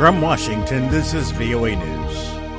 From Washington, this is VOA News.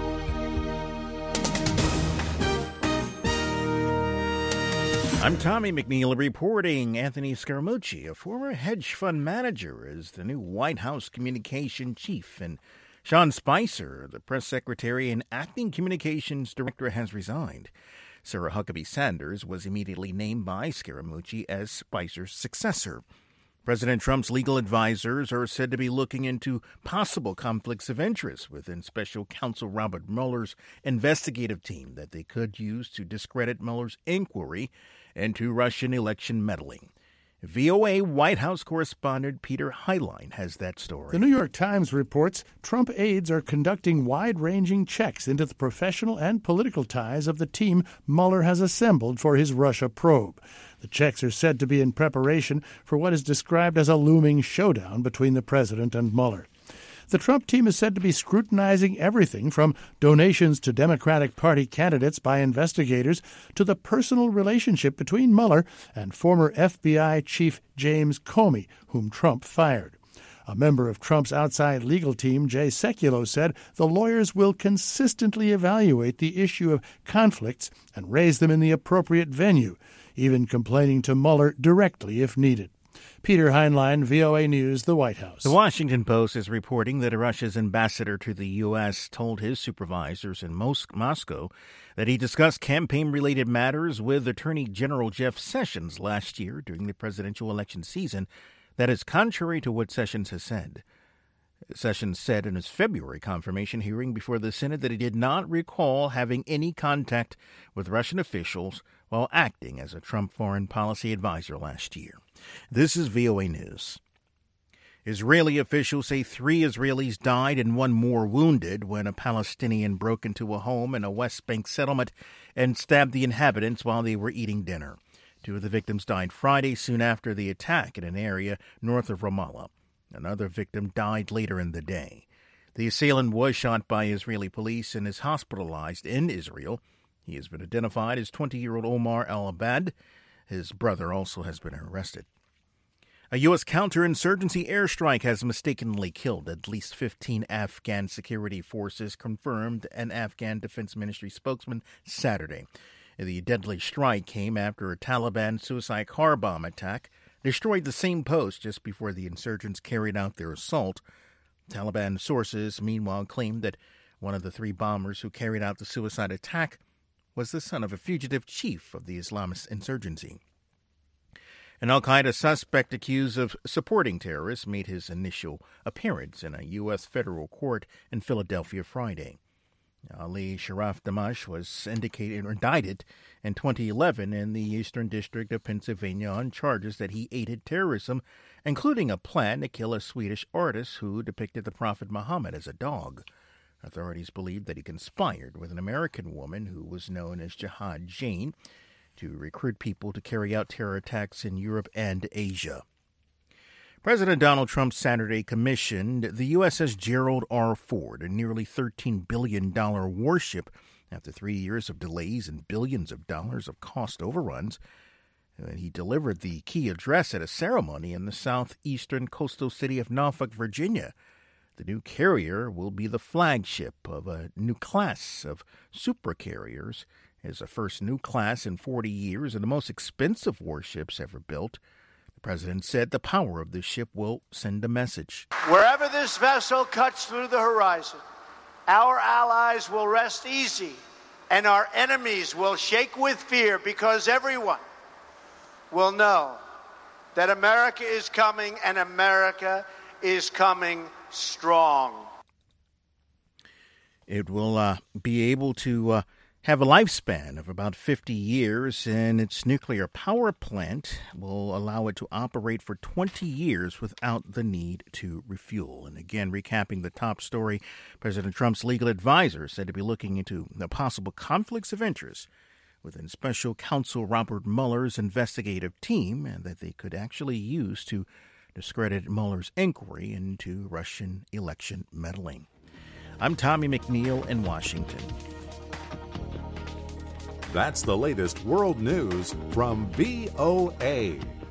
I'm Tommy McNeil reporting. Anthony Scaramucci, a former hedge fund manager, is the new White House communication chief, and Sean Spicer, the press secretary and acting communications director, has resigned. Sarah Huckabee Sanders was immediately named by Scaramucci as Spicer's successor. President Trump's legal advisors are said to be looking into possible conflicts of interest within special counsel Robert Mueller's investigative team that they could use to discredit Mueller's inquiry into Russian election meddling. VOA White House correspondent Peter Highline has that story. The New York Times reports Trump aides are conducting wide-ranging checks into the professional and political ties of the team Mueller has assembled for his Russia probe. The checks are said to be in preparation for what is described as a looming showdown between the president and Mueller. The Trump team is said to be scrutinizing everything from donations to Democratic Party candidates by investigators to the personal relationship between Mueller and former FBI Chief James Comey, whom Trump fired. A member of Trump's outside legal team, Jay Sekulow, said the lawyers will consistently evaluate the issue of conflicts and raise them in the appropriate venue, even complaining to Mueller directly if needed. Peter Heinlein, VOA News, the White House. The Washington Post is reporting that Russia's ambassador to the U.S. told his supervisors in Moscow that he discussed campaign-related matters with Attorney General Jeff Sessions last year during the presidential election season. That is contrary to what Sessions has said. Sessions said in his February confirmation hearing before the Senate that he did not recall having any contact with Russian officials while acting as a Trump foreign policy advisor last year. This is VOA News. Israeli officials say 3 Israelis died and 1 more wounded when a Palestinian broke into a home in a West Bank settlement and stabbed the inhabitants while they were eating dinner. 2 of the victims died Friday soon after the attack in an area north of Ramallah. Another victim died later in the day. The assailant was shot by Israeli police and is hospitalized in Israel. He has been identified as 20-year-old Omar al-Abad. His brother also has been arrested. A U.S. counterinsurgency airstrike has mistakenly killed at least 15 Afghan security forces, confirmed an Afghan Defense Ministry spokesman Saturday. The deadly strike came after a Taliban suicide car bomb attack destroyed the same post just before the insurgents carried out their assault. Taliban sources, meanwhile, claimed that one of the 3 bombers who carried out the suicide attack was the son of a fugitive chief of the Islamist insurgency. An al-Qaeda suspect accused of supporting terrorists made his initial appearance in a U.S. federal court in Philadelphia Friday. Ali Sharaf Damash was indicted in 2011 in the Eastern District of Pennsylvania on charges that he aided terrorism, including a plan to kill a Swedish artist who depicted the Prophet Muhammad as a dog. Authorities believe that he conspired with an American woman who was known as Jihad Jane to recruit people to carry out terror attacks in Europe and Asia. President Donald Trump Saturday commissioned the USS Gerald R. Ford, a nearly $13 billion warship, after 3 years of delays and billions of dollars of cost overruns. He delivered the key address at a ceremony in the southeastern coastal city of Norfolk, Virginia. The new carrier will be the flagship of a new class of supercarriers. It is the first new class in 40 years and the most expensive warships ever built. The president said the power of this ship will send a message. Wherever this vessel cuts through the horizon, our allies will rest easy and our enemies will shake with fear, because everyone will know that America is coming, and America is coming strong. It will be able to have a lifespan of about 50 years, and its nuclear power plant will allow it to operate for 20 years without the need to refuel. And again, recapping the top story, President Trump's legal advisor said to be looking into the possible conflicts of interest within special counsel Robert Mueller's investigative team, and that they could actually use to discredit Mueller's inquiry into Russian election meddling. I'm Tommy McNeil in Washington. That's the latest world news from VOA.